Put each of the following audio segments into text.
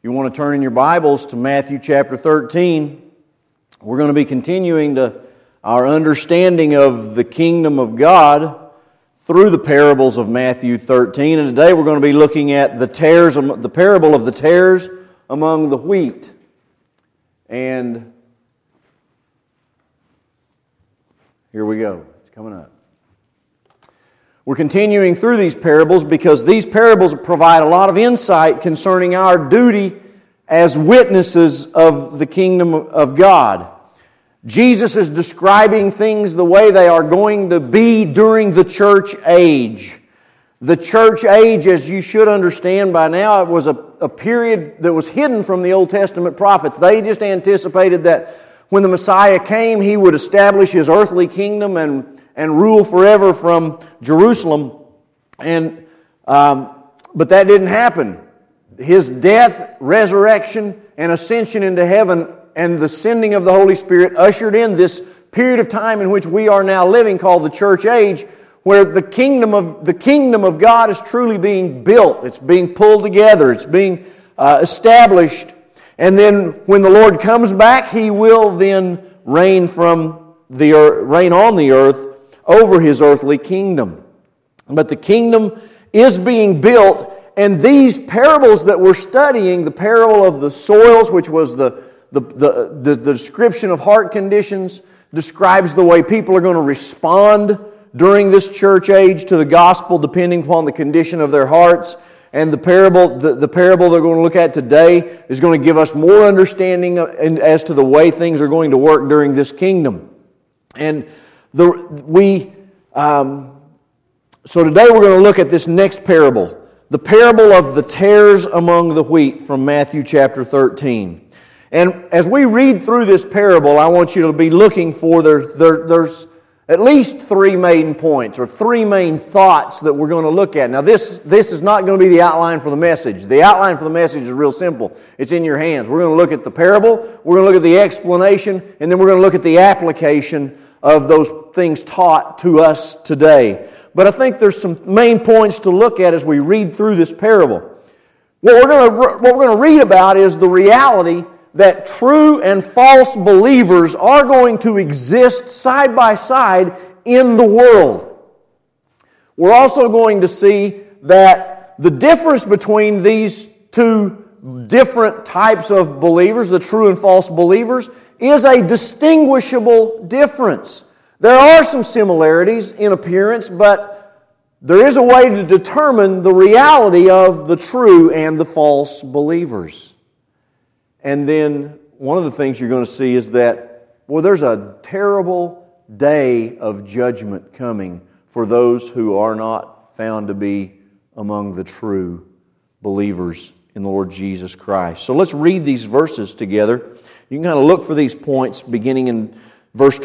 You want to turn in your Bibles to Matthew chapter 13. We're going to be continuing our understanding of the kingdom of God through the parables of Matthew 13. And today we're going to be looking at the parable of the tares among the wheat. And here we go. It's coming up. We're continuing through these parables because these parables provide a lot of insight concerning our duty as witnesses of the kingdom of God. Jesus is describing things the way they are going to be during the church age. The church age, as you should understand by now, it was a period that was hidden from the Old Testament prophets. They just anticipated that when the Messiah came, He would establish His earthly kingdom and rule forever from Jerusalem. But that didn't happen. His death, resurrection, and ascension into heaven and the sending of the Holy Spirit ushered in this period of time in which we are now living called the church age, where the kingdom of God is truly being built. It's being pulled together. It's being established. And then when the Lord comes back, He will then reign on the earth over His earthly kingdom. But the kingdom is being built, and these parables that we're studying, the parable of the soils, which was the description of heart conditions, describes the way people are going to respond during this church age to the gospel depending upon the condition of their hearts. And the parable they're going to look at today is going to give us more understanding as to the way things are going to work during this kingdom. And so today we're going to look at this next parable, the parable of the tares among the wheat from Matthew chapter 13. And as we read through this parable, I want you to be looking for there's at least three main points or three main thoughts that we're going to look at. Now this is not going to be the outline for the message. The outline for the message is real simple. It's in your hands. We're going to look at the parable, we're going to look at the explanation, and then we're going to look at the application of those things taught to us today. But I think there's some main points to look at as we read through this parable. What we're going to read about is the reality that true and false believers are going to exist side by side in the world. We're also going to see that the difference between these two different types of believers, the true and false believers, is a distinguishable difference. There are some similarities in appearance, but there is a way to determine the reality of the true and the false believers. And then one of the things you're going to see is that, there's a terrible day of judgment coming for those who are not found to be among the true believers in the Lord Jesus Christ. So let's read these verses together. You can kind of look for these points beginning in verse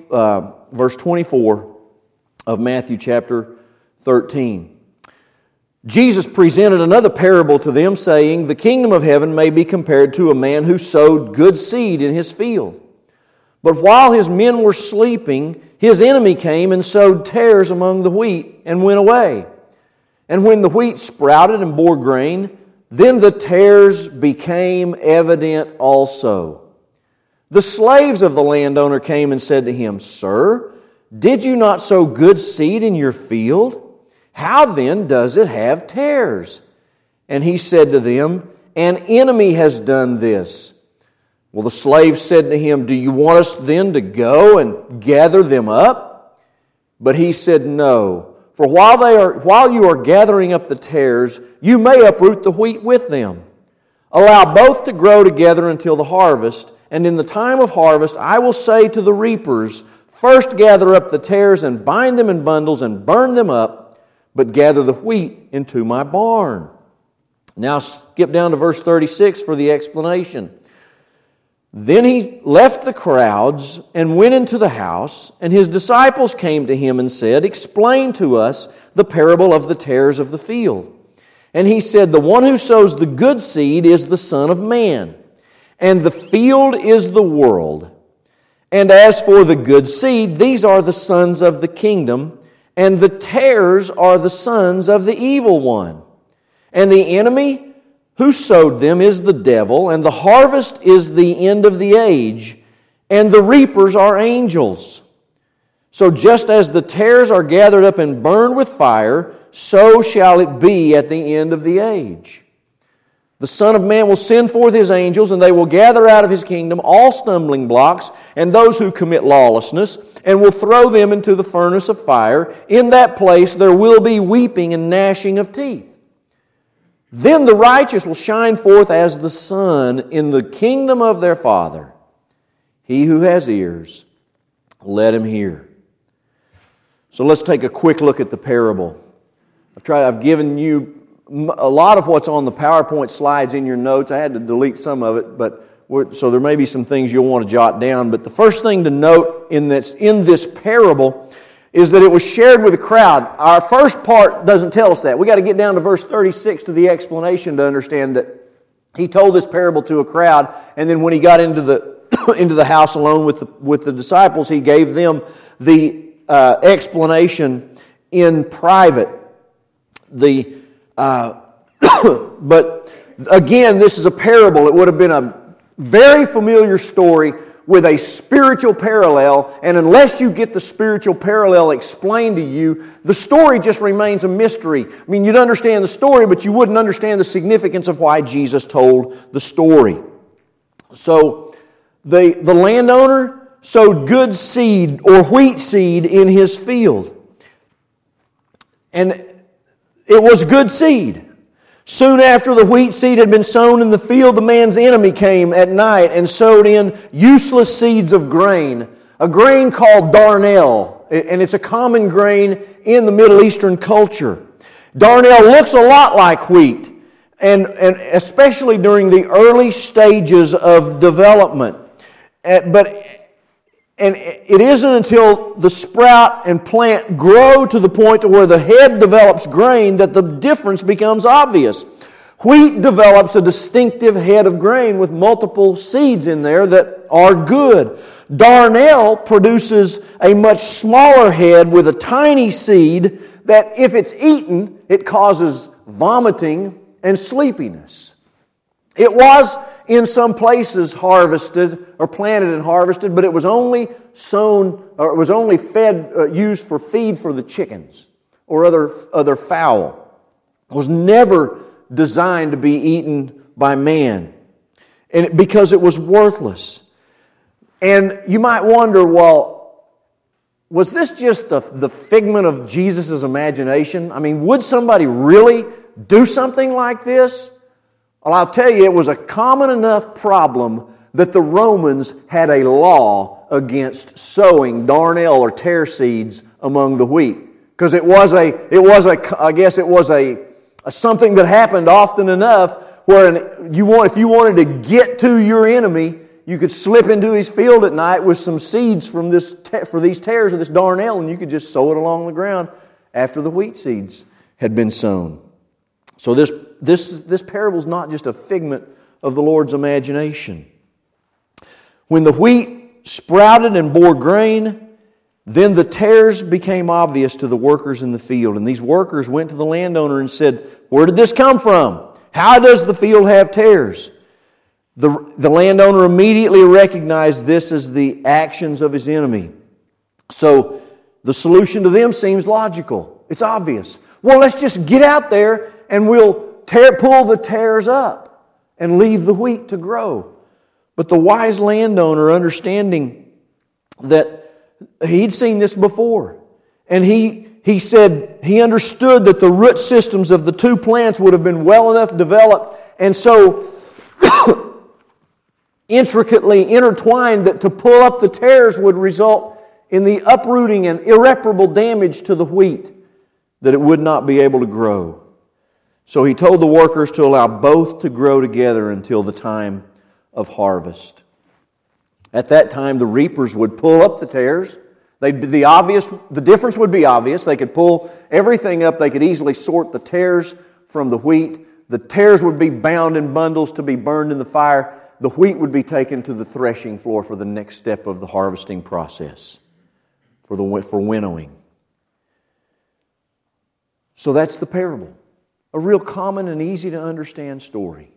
24 of Matthew chapter 13. Jesus presented another parable to them, saying, "The kingdom of heaven may be compared to a man who sowed good seed in his field. But while his men were sleeping, his enemy came and sowed tares among the wheat and went away. And when the wheat sprouted and bore grain, then the tares became evident also. The slaves of the landowner came and said to him, 'Sir, did you not sow good seed in your field? How then does it have tares?' And he said to them, 'An enemy has done this.' Well, the slaves said to him, 'Do you want us then to go and gather them up?' But he said, 'No, for while you are gathering up the tares, you may uproot the wheat with them. Allow both to grow together until the harvest, and in the time of harvest I will say to the reapers, First gather up the tares and bind them in bundles and burn them up, but gather the wheat into my barn.'" Now skip down to verse 36 for the explanation. "Then he left the crowds and went into the house, and his disciples came to him and said, 'Explain to us the parable of the tares of the field.' And he said, 'The one who sows the good seed is the Son of Man, and the field is the world. And as for the good seed, these are the sons of the kingdom, and the tares are the sons of the evil one. And the enemy who sowed them is the devil, and the harvest is the end of the age, and the reapers are angels. So just as the tares are gathered up and burned with fire, so shall it be at the end of the age. The Son of Man will send forth His angels, and they will gather out of His kingdom all stumbling blocks and those who commit lawlessness, and will throw them into the furnace of fire. In that place there will be weeping and gnashing of teeth. Then the righteous will shine forth as the sun in the kingdom of their Father. He who has ears, let him hear. So let's take a quick look at the parable. I've given you a lot of what's on the PowerPoint slides in your notes. I had to delete some of it, so there may be some things you'll want to jot down. But the first thing to note in this parable is that it was shared with a crowd. Our first part doesn't tell us that. We've got to get down to verse 36 to the explanation to understand that He told this parable to a crowd, and then when He got into the house alone with the disciples, He gave them the explanation in private. But again, this is a parable. It would have been a very familiar story with a spiritual parallel, and unless you get the spiritual parallel explained to you, the story just remains a mystery. I mean, you'd understand the story, but you wouldn't understand the significance of why Jesus told the story. So, the landowner sowed good seed or wheat seed in his field. And it was good seed. Soon after the wheat seed had been sown in the field, the man's enemy came at night and sowed in useless seeds of grain, a grain called darnel, and it's a common grain in the Middle Eastern culture. Darnel looks a lot like wheat, and especially during the early stages of development. And it isn't until the sprout and plant grow to the point to where the head develops grain that the difference becomes obvious. Wheat develops a distinctive head of grain with multiple seeds in there that are good. Darnel produces a much smaller head with a tiny seed that, if it's eaten, it causes vomiting and sleepiness. It was in some places harvested or planted and harvested, but it was only sown, or it was only used for feed for the chickens or other fowl. It was never designed to be eaten by man, and because it was worthless. And you might wonder, well, was this just the figment of Jesus' imagination? I mean, would somebody really do something like this? Well, I'll tell you, it was a common enough problem that the Romans had a law against sowing darnel or tare seeds among the wheat, because it was something that happened often enough where if you wanted to get to your enemy, you could slip into his field at night with some seeds for these tares of this darnel, and you could just sow it along the ground after the wheat seeds had been sown. So this parable is not just a figment of the Lord's imagination. When the wheat sprouted and bore grain, then the tares became obvious to the workers in the field. And these workers went to the landowner and said, "Where did this come from? How does the field have tares?" The landowner immediately recognized this as the actions of his enemy. So the solution to them seems logical. It's obvious. Well, let's just get out there and we'll pull the tares up and leave the wheat to grow. But the wise landowner, understanding that he'd seen this before, and he said he understood that the root systems of the two plants would have been well enough developed and so intricately intertwined that to pull up the tares would result in the uprooting and irreparable damage to the wheat, that it would not be able to grow. So he told the workers to allow both to grow together until the time of harvest. At that time, the reapers would pull up the tares. The difference would be obvious. They could pull everything up. They could easily sort the tares from the wheat. The tares would be bound in bundles to be burned in the fire. The wheat would be taken to the threshing floor for the next step of the harvesting process, for winnowing. So that's the parable. A real common and easy to understand story.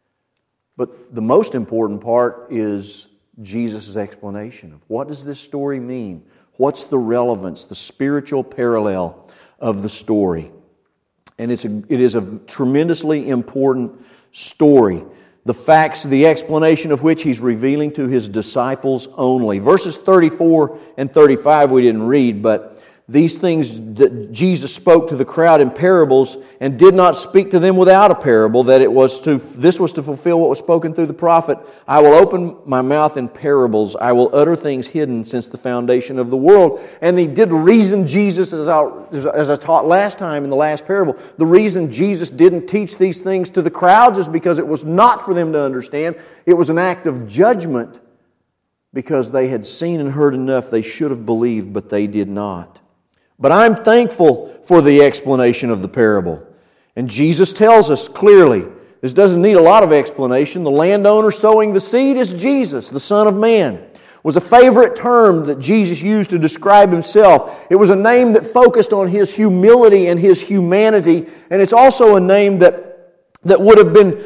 But the most important part is Jesus' explanation of what does this story mean? What's the relevance, the spiritual parallel of the story? And it is a tremendously important story. The facts, the explanation of which He's revealing to His disciples only. Verses 34 and 35 we didn't read, but these things that Jesus spoke to the crowd in parables and did not speak to them without a parable, that this was to fulfill what was spoken through the prophet. I will open my mouth in parables. I will utter things hidden since the foundation of the world. And He did reason Jesus, as I taught last time in the last parable, the reason Jesus didn't teach these things to the crowds is because it was not for them to understand. It was an act of judgment because they had seen and heard enough. They should have believed, but they did not. But I'm thankful for the explanation of the parable. And Jesus tells us clearly, this doesn't need a lot of explanation. The landowner sowing the seed is Jesus, the Son of Man. It was a favorite term that Jesus used to describe Himself. It was a name that focused on His humility and His humanity. And it's also a name that would have been,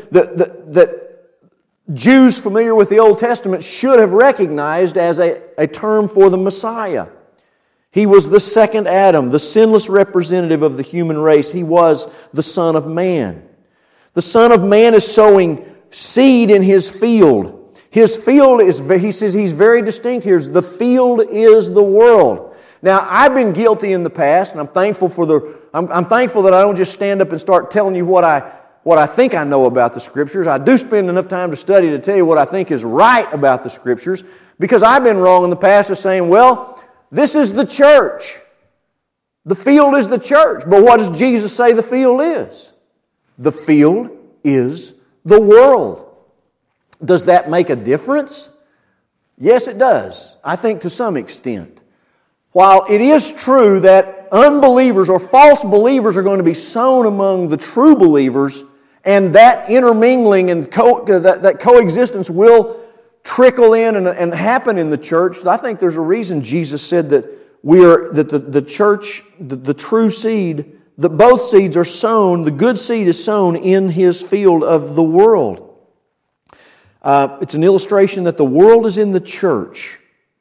that Jews familiar with the Old Testament should have recognized as a term for the Messiah. He was the second Adam, the sinless representative of the human race. He was the Son of Man. The Son of Man is sowing seed in His field. His field is, he says, He's very distinct here. The field is the world. Now, I've been guilty in the past, and I'm thankful I'm thankful that I don't just stand up and start telling you what I think I know about the Scriptures. I do spend enough time to study to tell you what I think is right about the Scriptures, because I've been wrong in the past of saying, well, this is the church. The field is the church. But what does Jesus say the field is? The field is the world. Does that make a difference? Yes, it does. I think to some extent. While it is true that unbelievers or false believers are going to be sown among the true believers, and that intermingling and that coexistence will trickle in and happen in the church, I think there's a reason Jesus said that the church, the true seed, that both seeds are sown, the good seed is sown in His field of the world. It's an illustration that the world is in the church.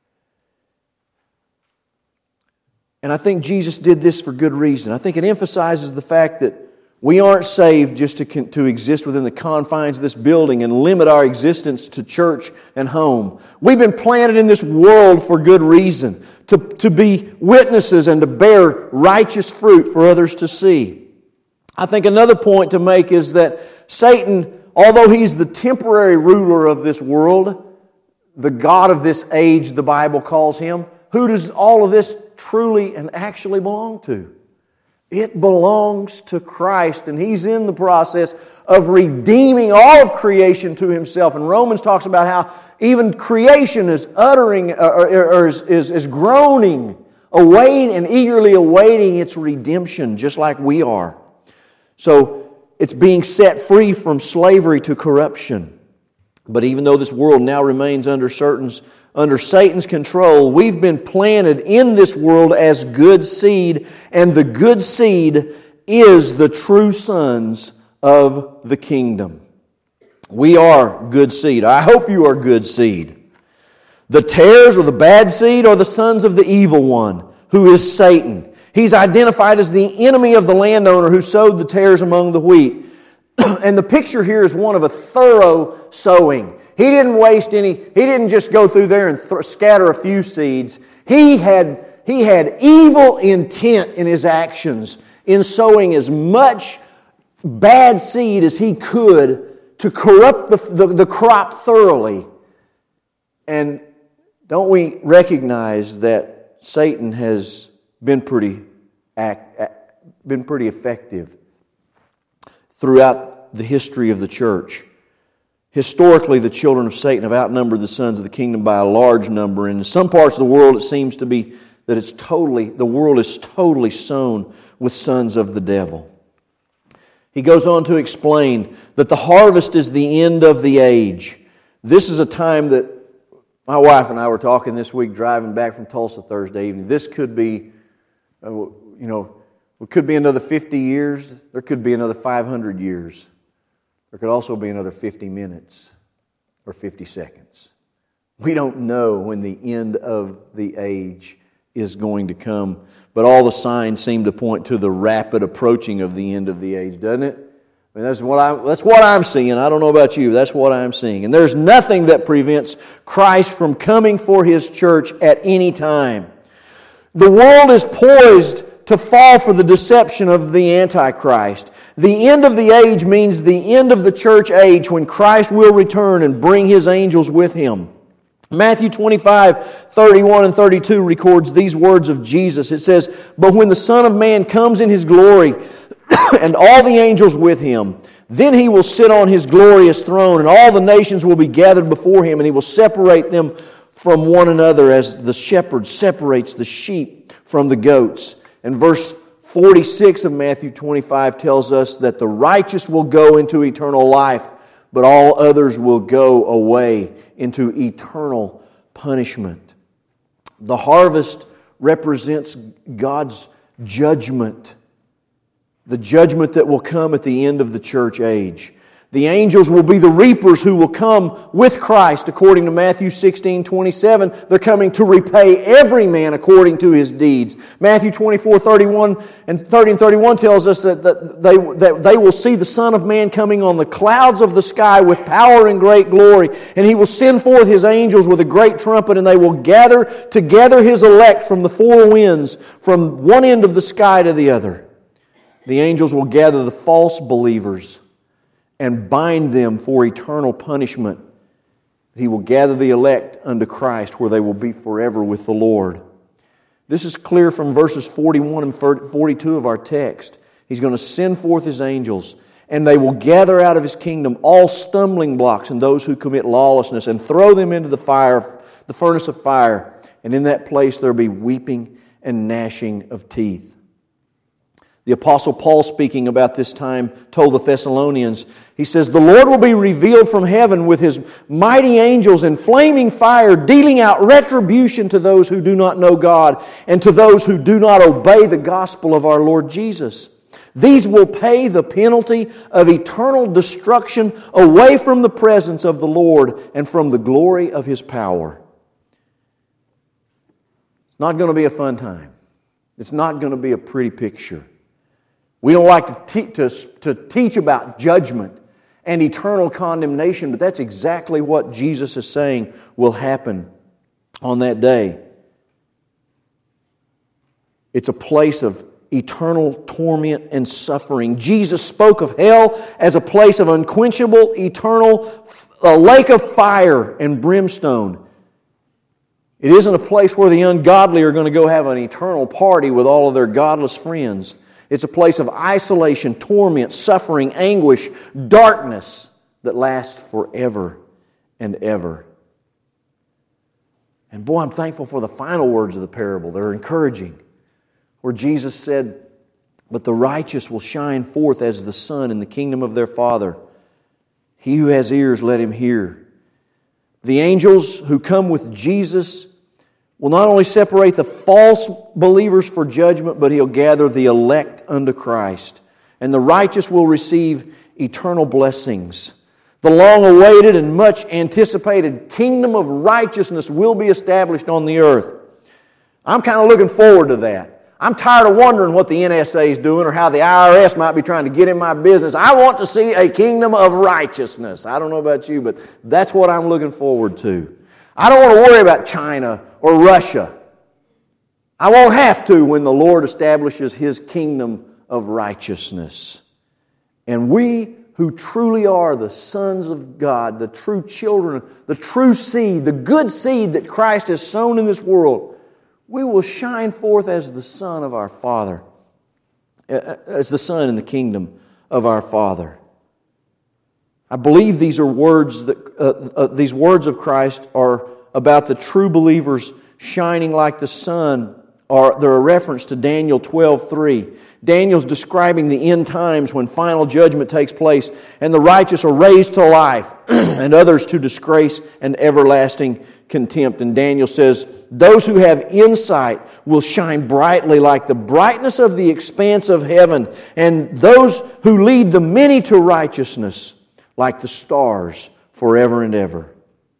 And I think Jesus did this for good reason. I think it emphasizes the fact that we aren't saved just to exist within the confines of this building and limit our existence to church and home. We've been planted in this world for good reason, to be witnesses and to bear righteous fruit for others to see. I think another point to make is that Satan, although he's the temporary ruler of this world, the god of this age, the Bible calls him, who does all of this truly and actually belong to? It belongs to Christ, and He's in the process of redeeming all of creation to Himself. And Romans talks about how even creation is uttering, or is groaning, awaiting and eagerly awaiting its redemption, just like we are. So it's being set free from slavery to corruption. But even though this world now remains under Satan's control, we've been planted in this world as good seed, and the good seed is the true sons of the kingdom. We are good seed. I hope you are good seed. The tares or the bad seed are the sons of the evil one, who is Satan. He's identified as the enemy of the landowner who sowed the tares among the wheat. And the picture here is one of a thorough sowing. He didn't waste any, he didn't just go through there and scatter a few seeds. He had evil intent in his actions in sowing as much bad seed as he could to corrupt the crop thoroughly. And don't we recognize that Satan has been pretty effective throughout the history of the church? Historically, the children of Satan have outnumbered the sons of the kingdom by a large number. And in some parts of the world, it seems to be that the world is totally sown with sons of the devil. He goes on to explain that the harvest is the end of the age. This is a time that my wife and I were talking this week driving back from Tulsa Thursday evening. This could be, It could be another 50 years. There could be another 500 years. There could also be another 50 minutes or 50 seconds. We don't know when the end of the age is going to come, but all the signs seem to point to the rapid approaching of the end of the age, doesn't it? I mean, that's what I'm seeing. I don't know about you. That's what I'm seeing. And there's nothing that prevents Christ from coming for His church at any time. The world is poised to fall for the deception of the Antichrist. The end of the age means the end of the church age when Christ will return and bring His angels with Him. Matthew 25:31 and 32 records these words of Jesus. It says, "But when the Son of Man comes in His glory, and all the angels with Him, then He will sit on His glorious throne, and all the nations will be gathered before Him, and He will separate them from one another as the shepherd separates the sheep from the goats." And verse 46 of Matthew 25 tells us that the righteous will go into eternal life, but all others will go away into eternal punishment. The harvest represents God's judgment, the judgment that will come at the end of the church age. The angels will be the reapers who will come with Christ, according to Matthew 16:27. They're coming to repay every man according to his deeds. Matthew 24:31 and 30 and 31 tells us that they will see the Son of Man coming on the clouds of the sky with power and great glory. And He will send forth His angels with a great trumpet, and they will gather together His elect from the four winds, from one end of the sky to the other. The angels will gather the false believers and bind them for eternal punishment. He will gather the elect unto Christ, where they will be forever with the Lord. This is clear from verses 41 and 42 of our text. He's going to send forth His angels, and they will gather out of His kingdom all stumbling blocks and those who commit lawlessness, and throw them into the furnace of fire. And in that place there will be weeping and gnashing of teeth. The Apostle Paul, speaking about this time, told the Thessalonians, he says, "The Lord will be revealed from heaven with His mighty angels in flaming fire, dealing out retribution to those who do not know God and to those who do not obey the gospel of our Lord Jesus. These will pay the penalty of eternal destruction away from the presence of the Lord and from the glory of His power." It's not going to be a fun time. It's not going to be a pretty picture. We don't like to teach about judgment and eternal condemnation, but that's exactly what Jesus is saying will happen on that day. It's a place of eternal torment and suffering. Jesus spoke of hell as a place of unquenchable, eternal, a lake of fire and brimstone. It isn't a place where the ungodly are going to go have an eternal party with all of their godless friends. It's a place of isolation, torment, suffering, anguish, darkness that lasts forever and ever. And boy, I'm thankful for the final words of the parable. They're encouraging. Where Jesus said, "But the righteous will shine forth as the sun in the kingdom of their Father. He who has ears, let him hear." The angels who come with Jesus will not only separate the false believers for judgment, but He'll gather the elect unto Christ. And the righteous will receive eternal blessings. The long-awaited and much anticipated kingdom of righteousness will be established on the earth. I'm kind of looking forward to that. I'm tired of wondering what the NSA is doing or how the IRS might be trying to get in my business. I want to see a kingdom of righteousness. I don't know about you, but that's what I'm looking forward to. I don't want to worry about China or Russia. I won't have to when the Lord establishes His kingdom of righteousness. And we who truly are the sons of God, the true children, the true seed, the good seed that Christ has sown in this world, we will shine forth as the Son of our Father, as the Son in the kingdom of our Father. I believe these are words that these words of Christ are about the true believers shining like the sun. They're a reference to Daniel 12:3. Daniel's describing the end times when final judgment takes place and the righteous are raised to life and others to disgrace and everlasting contempt. And Daniel says, those who have insight will shine brightly like the brightness of the expanse of heaven, and those who lead the many to righteousness like the stars forever and ever.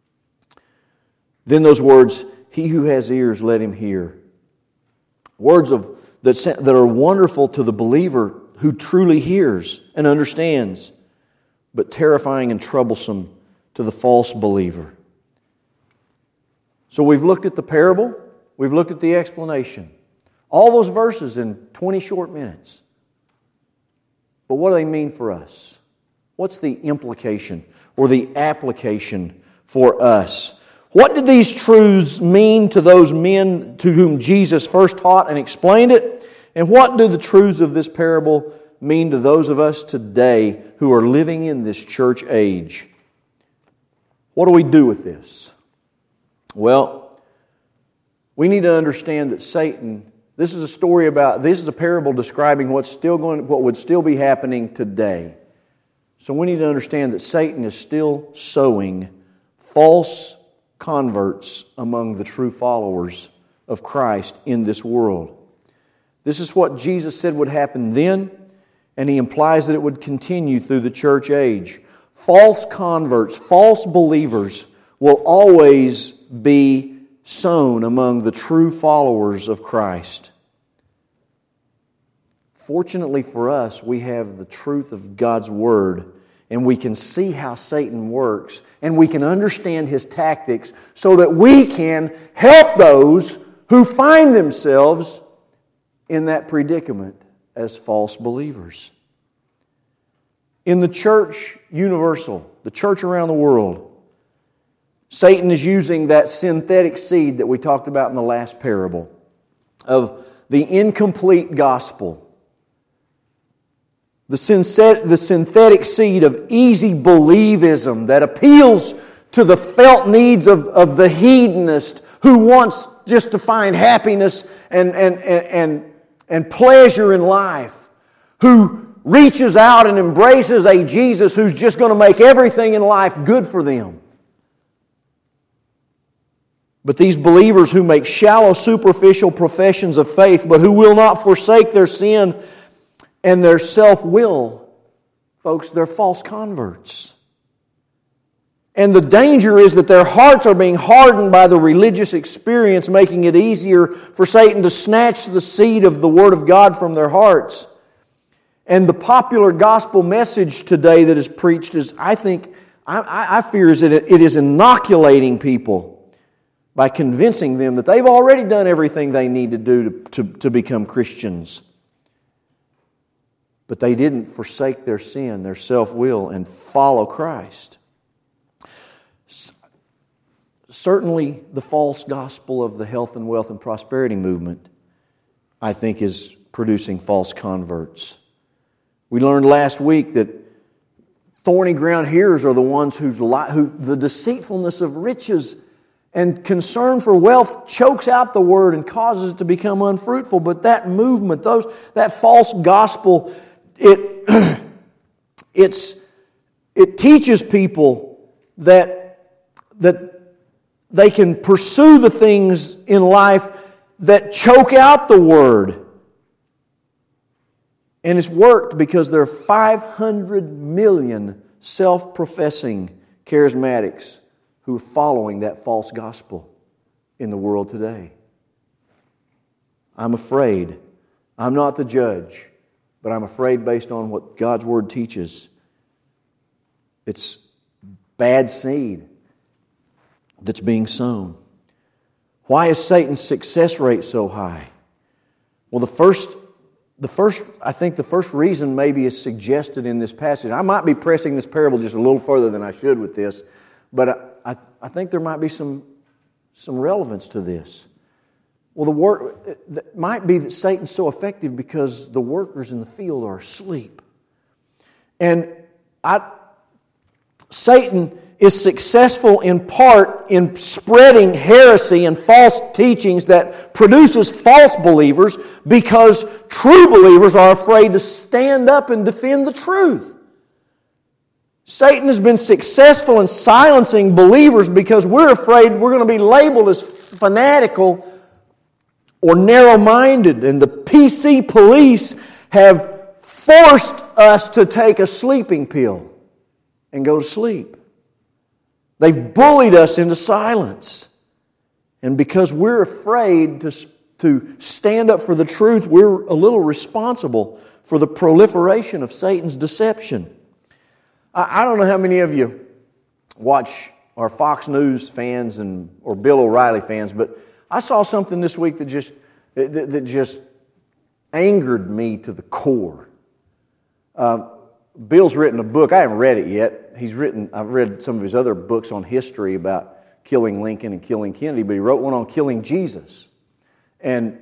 Then those words, he who has ears, let him hear. Words that are wonderful to the believer who truly hears and understands, but terrifying and troublesome to the false believer. So we've looked at the parable, we've looked at the explanation. All those verses in 20 short minutes. But what do they mean for us? What's the implication or the application for us? What did these truths mean to those men to whom Jesus first taught and explained it? And what do the truths of this parable mean to those of us today who are living in this church age? What do we do with this? Well, we need to understand that Satan, this is a parable describing what would still be happening today. So we need to understand that Satan is still sowing false converts among the true followers of Christ in this world. This is what Jesus said would happen then, and He implies that it would continue through the church age. False converts, false believers will always be sown among the true followers of Christ. Fortunately for us, we have the truth of God's Word, and we can see how Satan works, and we can understand his tactics so that we can help those who find themselves in that predicament as false believers. In the church universal, the church around the world, Satan is using that synthetic seed that we talked about in the last parable of the incomplete gospel. The synthetic seed of easy believism that appeals to the felt needs of the hedonist who wants just to find happiness and pleasure in life, who reaches out and embraces a Jesus who's just going to make everything in life good for them. But these believers who make shallow, superficial professions of faith, but who will not forsake their sin and their self-will, folks, they're false converts. And the danger is that their hearts are being hardened by the religious experience, making it easier for Satan to snatch the seed of the Word of God from their hearts. And the popular gospel message today that is preached is, I fear is that it is inoculating people by convincing them that they've already done everything they need to do to become Christians. But they didn't forsake their sin, their self-will, and follow Christ. Certainly, the false gospel of the health and wealth and prosperity movement, I think, is producing false converts. We learned last week that thorny ground hearers are the ones who the deceitfulness of riches and concern for wealth chokes out the word and causes it to become unfruitful. But that movement, that false gospel, it teaches people that they can pursue the things in life that choke out the Word. And it's worked because there are 500 million self-professing charismatics who are following that false gospel in the world today. I'm afraid. I'm not the judge, but I'm afraid based on what God's Word teaches. It's bad seed that's being sown. Why is Satan's success rate so high? Well, I think the first reason maybe is suggested in this passage. I might be pressing this parable just a little further than I should with this, but I think there might be some relevance to this. Well, it might be that Satan's so effective because the workers in the field are asleep. And Satan is successful in part in spreading heresy and false teachings that produces false believers because true believers are afraid to stand up and defend the truth. Satan has been successful in silencing believers because we're afraid we're going to be labeled as fanatical or narrow-minded, and the PC police have forced us to take a sleeping pill and go to sleep. They've bullied us into silence. And because we're afraid to stand up for the truth, we're a little responsible for the proliferation of Satan's deception. I don't know how many of you watch our Fox News fans or Bill O'Reilly fans, but I saw something this week that just angered me to the core. Bill's written a book. I haven't read it yet. I've read some of his other books on history about killing Lincoln and killing Kennedy, but he wrote one on killing Jesus. And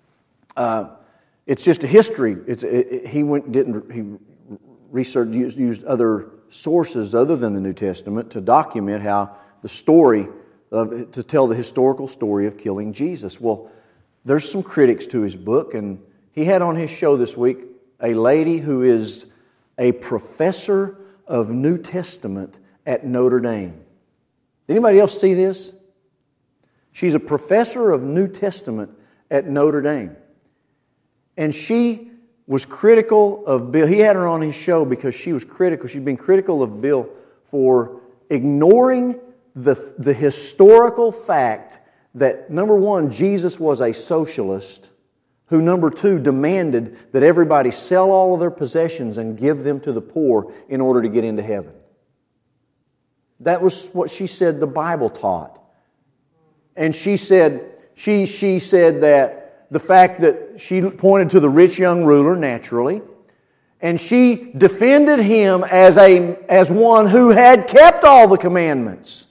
it's just a history. He researched, used other sources other than the New Testament to document how to tell the historical story of killing Jesus. Well, there's some critics to his book, and he had on his show this week a lady who is a professor of New Testament at Notre Dame. Anybody else see this? She's a professor of New Testament at Notre Dame. And she was critical of Bill. He had her on his show because she was critical. She'd been critical of Bill for ignoring the historical fact that, number one, Jesus was a socialist who, number two, demanded that everybody sell all of their possessions and give them to the poor in order to get into heaven. That was what she said the Bible taught. And she said that the fact that she pointed to the rich young ruler, naturally, and she defended him as one who had kept all the commandments.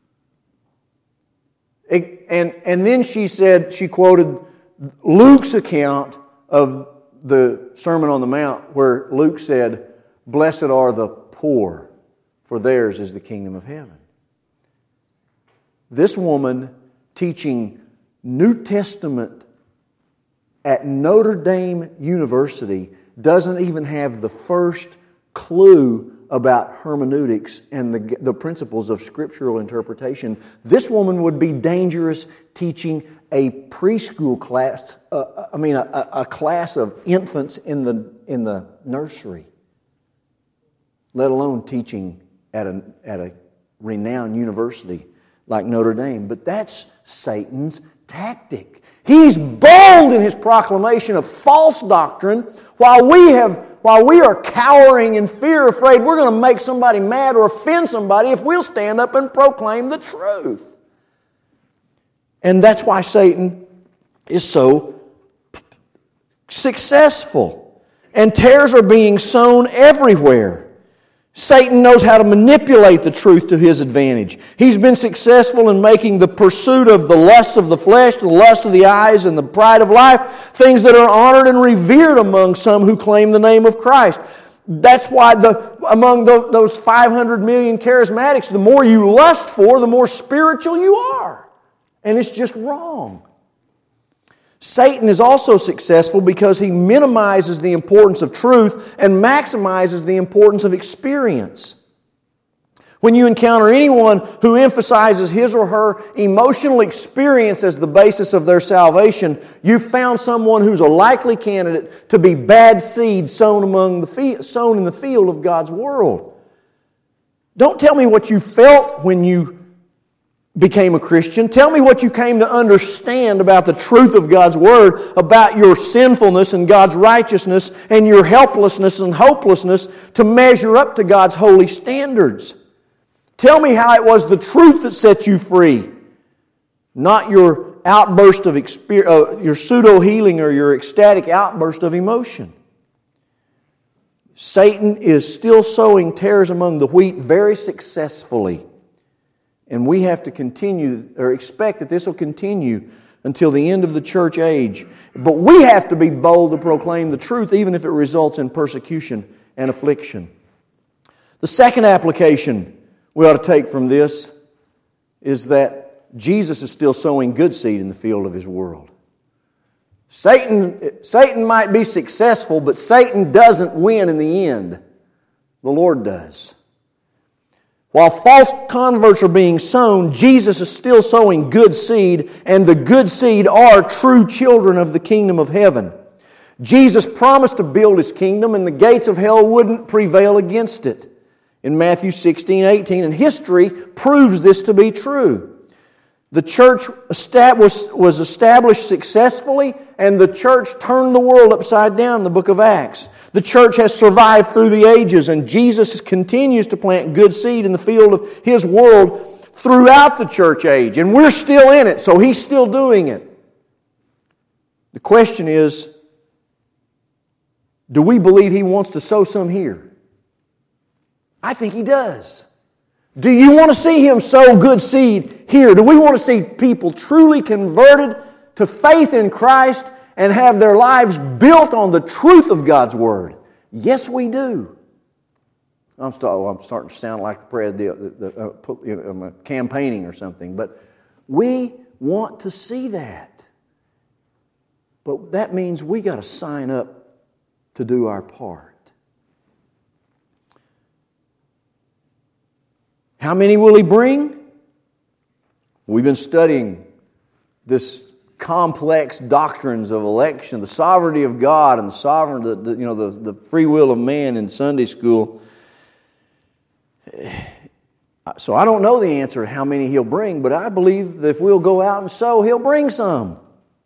And then she quoted Luke's account of the Sermon on the Mount, where Luke said, "Blessed are the poor, for theirs is the kingdom of heaven." This woman teaching New Testament at Notre Dame University doesn't even have the first clue about hermeneutics and the principles of scriptural interpretation. This woman would be dangerous teaching a preschool class, a class of infants in the nursery, let alone teaching at a renowned university like Notre Dame. But that's Satan's tactic. He's bold in his proclamation of false doctrine while we are cowering in fear, afraid we're going to make somebody mad or offend somebody if we'll stand up and proclaim the truth. And that's why Satan is so successful. And tares are being sown everywhere. Satan knows how to manipulate the truth to his advantage. He's been successful in making the pursuit of the lust of the flesh, the lust of the eyes, and the pride of life things that are honored and revered among some who claim the name of Christ. That's why among those 500 million charismatics, the more you lust for, the more spiritual you are. And it's just wrong. Satan is also successful because he minimizes the importance of truth and maximizes the importance of experience. When you encounter anyone who emphasizes his or her emotional experience as the basis of their salvation, you've found someone who's a likely candidate to be bad seed sown in the field of God's world. Don't tell me what you felt when you became a Christian. Tell me what you came to understand about the truth of God's Word, about your sinfulness and God's righteousness, and your helplessness and hopelessness to measure up to God's holy standards. Tell me how it was the truth that set you free, not your outburst of your pseudo-healing or your ecstatic outburst of emotion. Satan is still sowing tares among the wheat very successfully. And we have to continue, or expect that this will continue until the end of the church age. But we have to be bold to proclaim the truth, even if it results in persecution and affliction. The second application we ought to take from this is that Jesus is still sowing good seed in the field of His world. Satan might be successful, but Satan doesn't win in the end. The Lord does. While false converts are being sown, Jesus is still sowing good seed, and the good seed are true children of the kingdom of heaven. Jesus promised to build His kingdom, and the gates of hell wouldn't prevail against it in Matthew 16:18, and history proves this to be true. The church was established successfully, and the church turned the world upside down in the book of Acts. The church has survived through the ages, and Jesus continues to plant good seed in the field of His world throughout the church age. And we're still in it, so He's still doing it. The question is, do we believe He wants to sow some here? I think He does. Do you want to see Him sow good seed here? Do we want to see people truly converted to faith in Christ and have their lives built on the truth of God's Word? Yes, we do. I'm starting to sound like I'm campaigning or something, but we want to see that. But that means we got to sign up to do our part. How many will He bring? We've been studying this complex doctrines of election, the sovereignty of God and the free will of man in Sunday school. So I don't know the answer to how many He'll bring, but I believe that if we'll go out and sow, He'll bring some.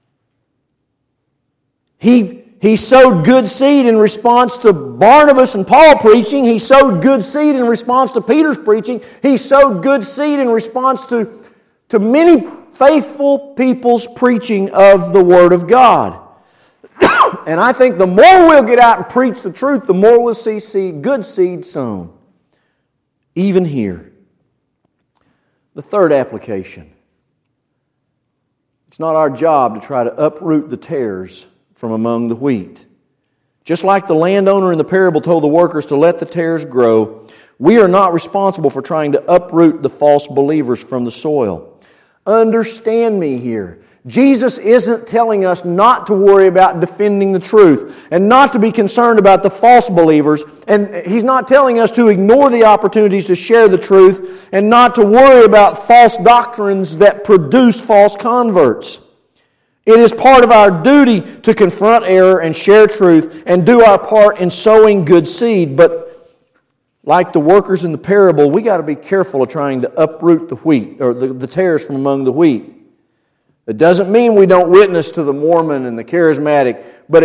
He sowed good seed in response to Barnabas and Paul preaching. He sowed good seed in response to Peter's preaching. He sowed good seed in response to many faithful people's preaching of the Word of God. And I think the more we'll get out and preach the truth, the more we'll see good seed sown. Even here. The third application. It's not our job to try to uproot the tares from among the wheat. Just like the landowner in the parable told the workers to let the tares grow, we are not responsible for trying to uproot the false believers from the soil. Understand me here. Jesus isn't telling us not to worry about defending the truth and not to be concerned about the false believers. And He's not telling us to ignore the opportunities to share the truth and not to worry about false doctrines that produce false converts. It is part of our duty to confront error and share truth and do our part in sowing good seed. But like the workers in the parable, we got to be careful of trying to uproot the wheat or the tares from among the wheat. It doesn't mean we don't witness to the Mormon and the charismatic, but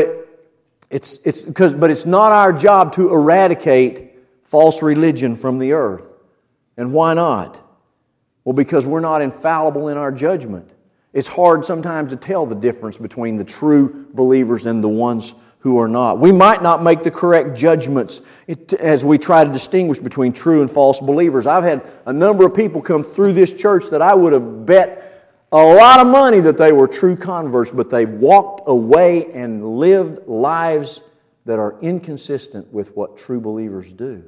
it's not our job to eradicate false religion from the earth. And why not? Well, because we're not infallible in our judgment. It's hard sometimes to tell the difference between the true believers and the ones who are not. We might not make the correct judgments as we try to distinguish between true and false believers. I've had a number of people come through this church that I would have bet a lot of money that they were true converts, but they've walked away and lived lives that are inconsistent with what true believers do.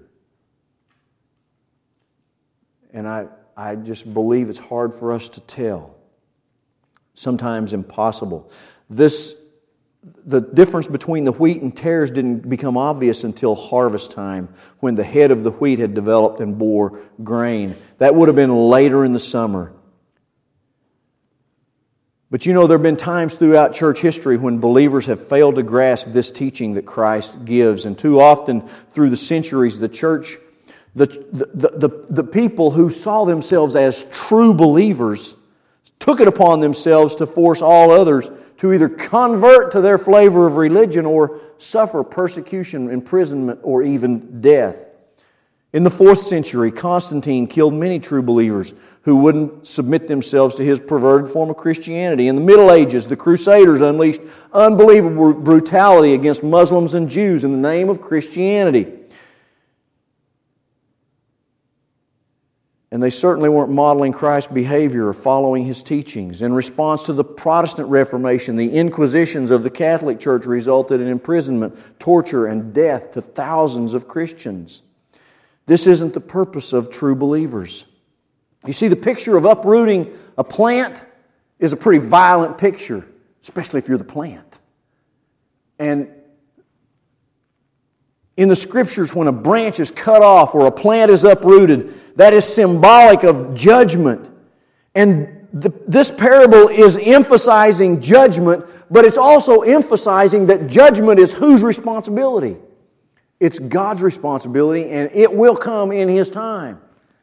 And I just believe it's hard for us to tell. Sometimes impossible. The difference between the wheat and tares didn't become obvious until harvest time, when the head of the wheat had developed and bore grain. That would have been later in the summer. But you know, there have been times throughout church history when believers have failed to grasp this teaching that Christ gives. And too often through the centuries, the church, the people who saw themselves as true believers took it upon themselves to force all others to either convert to their flavor of religion or suffer persecution, imprisonment, or even death. In the 4th century, Constantine killed many true believers who wouldn't submit themselves to his perverted form of Christianity. In the Middle Ages, the Crusaders unleashed unbelievable brutality against Muslims and Jews in the name of Christianity. And they certainly weren't modeling Christ's behavior or following His teachings. In response to the Protestant Reformation, the Inquisitions of the Catholic Church resulted in imprisonment, torture, and death to thousands of Christians. This isn't the purpose of true believers. You see, the picture of uprooting a plant is a pretty violent picture, especially if you're the plant. And in the Scriptures, when a branch is cut off or a plant is uprooted, that is symbolic of judgment. And this parable is emphasizing judgment, but it's also emphasizing that judgment is whose responsibility? It's God's responsibility, and it will come in His time.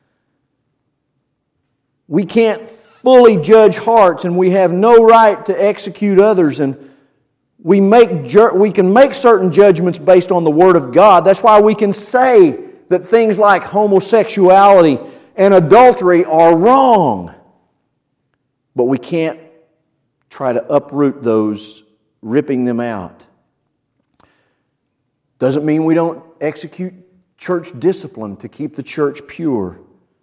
We can't fully judge hearts, and we have no right to execute others, and we can make certain judgments based on the Word of God. That's why we can say that things like homosexuality and adultery are wrong. But we can't try to uproot those, ripping them out. Doesn't mean we don't execute church discipline to keep the church pure.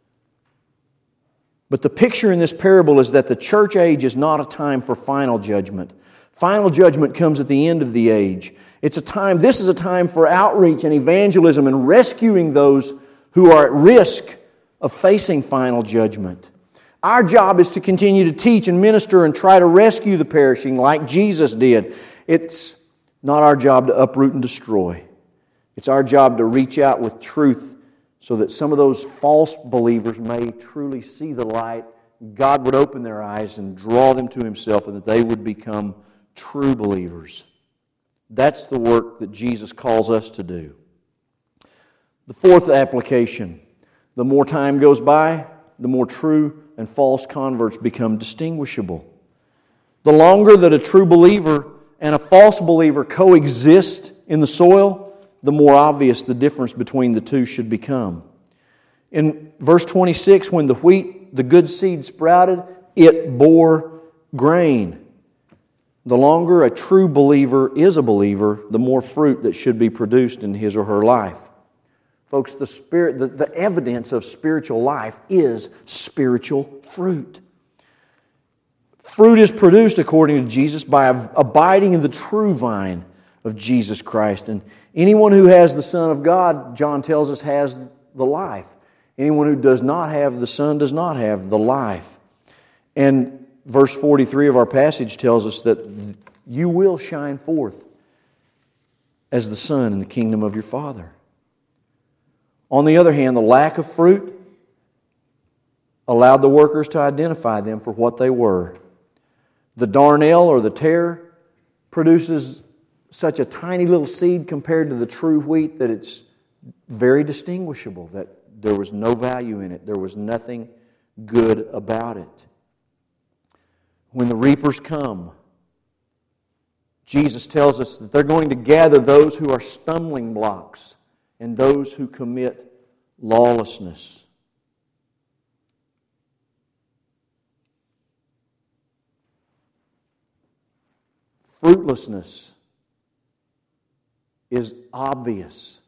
But the picture in this parable is that the church age is not a time for final judgment. Final judgment comes at the end of the age. This is a time for outreach and evangelism and rescuing those who are at risk of facing final judgment. Our job is to continue to teach and minister and try to rescue the perishing like Jesus did. It's not our job to uproot and destroy. It's our job to reach out with truth so that some of those false believers may truly see the light. God would open their eyes and draw them to Himself, and that they would become true believers. That's the work that Jesus calls us to do. The fourth application: the more time goes by, the more true and false converts become distinguishable. The longer that a true believer and a false believer coexist in the soil, the more obvious the difference between the two should become. In verse 26, when the wheat, the good seed sprouted, it bore grain. The longer a true believer is a believer, the more fruit that should be produced in his or her life. Folks, the evidence of spiritual life is spiritual fruit. Fruit is produced, according to Jesus, by abiding in the true vine of Jesus Christ. And anyone who has the Son of God, John tells us, has the life. Anyone who does not have the Son does not have the life. And verse 43 of our passage tells us that you will shine forth as the Son in the kingdom of your Father. On the other hand, the lack of fruit allowed the workers to identify them for what they were. The darnel or the tare produces such a tiny little seed compared to the true wheat that it's very distinguishable, that there was no value in it. There was nothing good about it. When the reapers come, Jesus tells us that they're going to gather those who are stumbling blocks and those who commit lawlessness. Fruitlessness is obvious.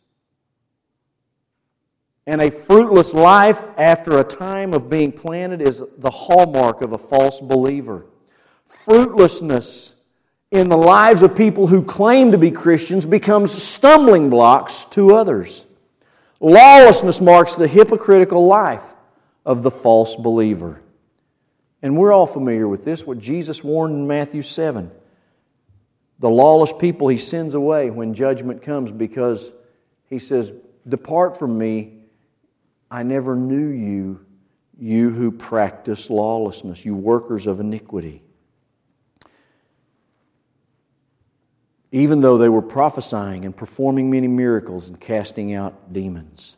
And a fruitless life after a time of being planted is the hallmark of a false believer. Fruitlessness in the lives of people who claim to be Christians becomes stumbling blocks to others. Lawlessness marks the hypocritical life of the false believer. And we're all familiar with this, what Jesus warned in Matthew 7. The lawless people He sends away when judgment comes, because He says, "Depart from me, I never knew you, you who practice lawlessness, you workers of iniquity." Even though they were prophesying and performing many miracles and casting out demons.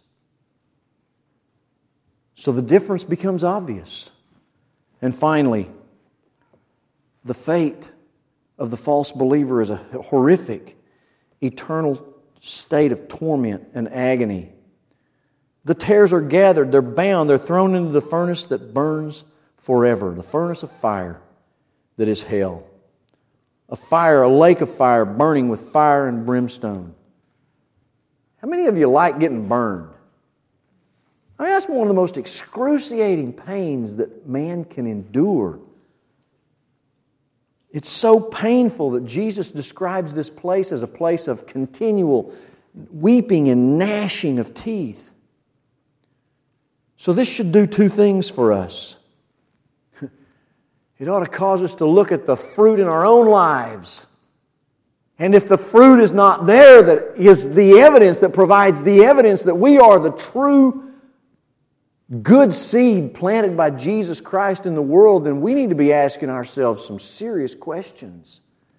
So the difference becomes obvious. And finally, the fate of the false believer is a horrific, eternal state of torment and agony. The tares are gathered, they're bound, they're thrown into the furnace that burns forever, the furnace of fire that is hell. A lake of fire burning with fire and brimstone. How many of you like getting burned? I mean, that's one of the most excruciating pains that man can endure. It's so painful that Jesus describes this place as a place of continual weeping and gnashing of teeth. So this should do two things for us. It ought to cause us to look at the fruit in our own lives. And if the fruit is not there, that is the evidence that provides the evidence that we are the true good seed planted by Jesus Christ in the world, then we need to be asking ourselves some serious questions.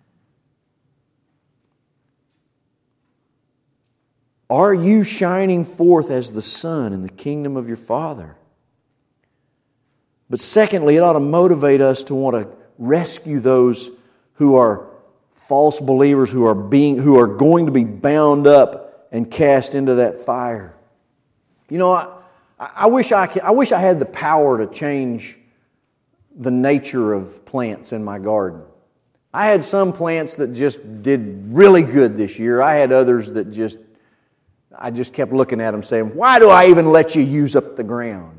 Are you shining forth as the sun in the kingdom of your Father? But secondly, it ought to motivate us to want to rescue those who are false believers, who are going to be bound up and cast into that fire. You know, I wish I had the power to change the nature of plants in my garden. I had some plants that just did really good this year. I had others that I just kept looking at them saying, why do I even let you use up the ground?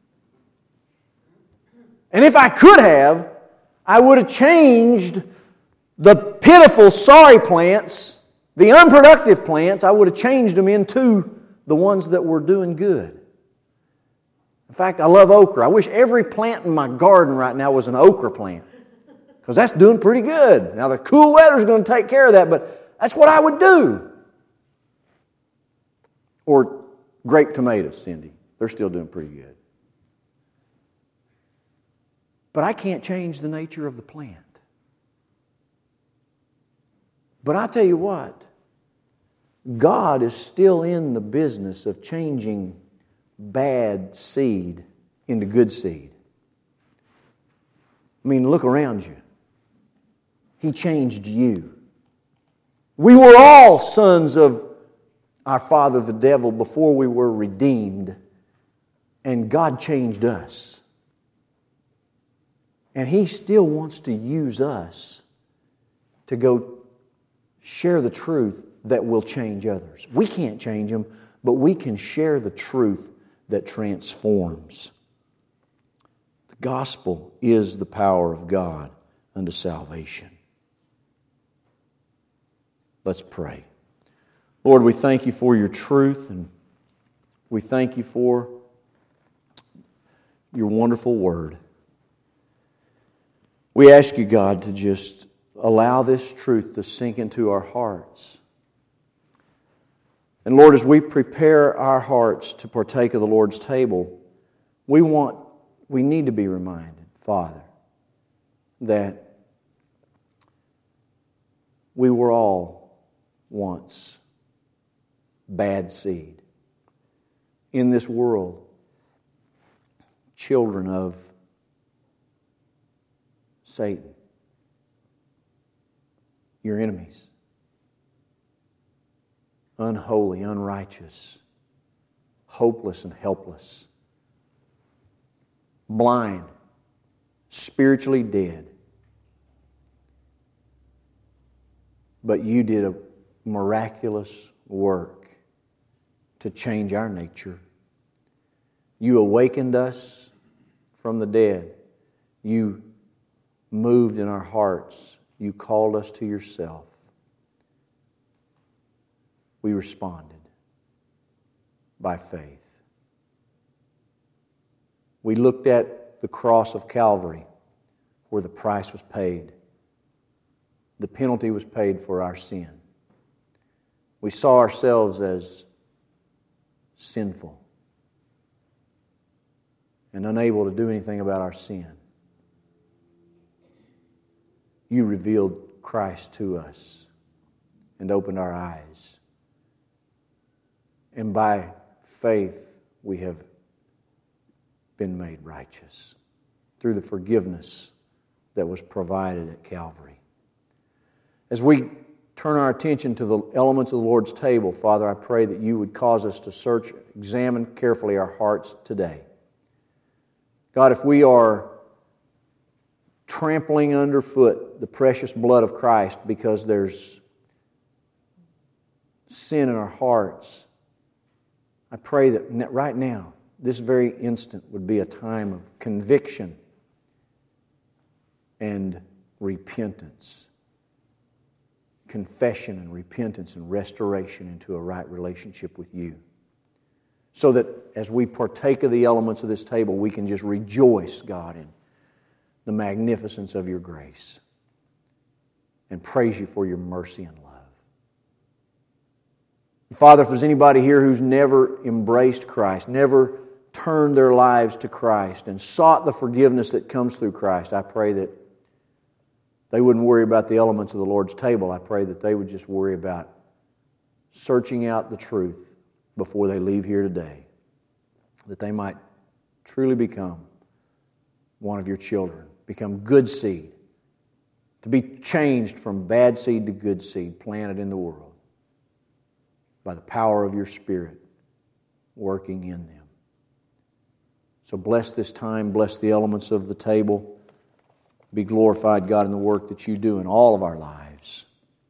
And if I could have, I would have changed the pitiful, sorry plants, the unproductive plants, I would have changed them into the ones that were doing good. In fact, I love okra. I wish every plant in my garden right now was an okra plant, because that's doing pretty good. Now, the cool weather is going to take care of that, but that's what I would do. Or grape tomatoes, Cindy. They're still doing pretty good. But I can't change the nature of the plant. But I tell you what, God is still in the business of changing bad seed into good seed. I mean, look around you. He changed you. We were all sons of our father the devil before we were redeemed, and God changed us. And He still wants to use us to go share the truth that will change others. We can't change them, but we can share the truth that transforms. The gospel is the power of God unto salvation. Let's pray. Lord, we thank You for Your truth, and we thank You for Your wonderful Word. We ask You, God, to just allow this truth to sink into our hearts. And Lord, as we prepare our hearts to partake of the Lord's table, we need to be reminded, Father, that we were all once bad seed in this world, children of Satan, your enemies, unholy, unrighteous, hopeless and helpless, blind, spiritually dead. But You did a miraculous work to change our nature. You awakened us from the dead. You moved in our hearts. You called us to Yourself. We responded by faith. We looked at the cross of Calvary where the price was paid. The penalty was paid for our sin. We saw ourselves as sinful and unable to do anything about our sin. You revealed Christ to us and opened our eyes. And by faith, we have been made righteous through the forgiveness that was provided at Calvary. As we turn our attention to the elements of the Lord's table, Father, I pray that You would cause us to examine carefully our hearts today. God, if we are trampling underfoot the precious blood of Christ because there's sin in our hearts, I pray that right now, this very instant, would be a time of conviction and repentance. Confession and repentance and restoration into a right relationship with You. so that as we partake of the elements of this table, we can just rejoice, God, in the magnificence of your grace and praise you for your mercy and love. Father, if there's anybody here who's never embraced Christ, never turned their lives to Christ and sought the forgiveness that comes through Christ, I pray that they wouldn't worry about the elements of the Lord's table. I pray that they would just worry about searching out the truth before they leave here today, that they might truly become one of your children, become good seed, to be changed from bad seed to good seed planted in the world by the power of your Spirit working in them. So bless this time, bless the elements of the table. Be glorified, God, in the work that you do in all of our lives.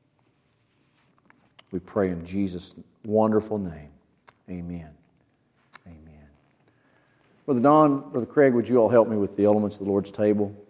We pray in Jesus' wonderful name. Amen. Amen. Brother Don, Brother Craig, would you all help me with the elements of the Lord's table?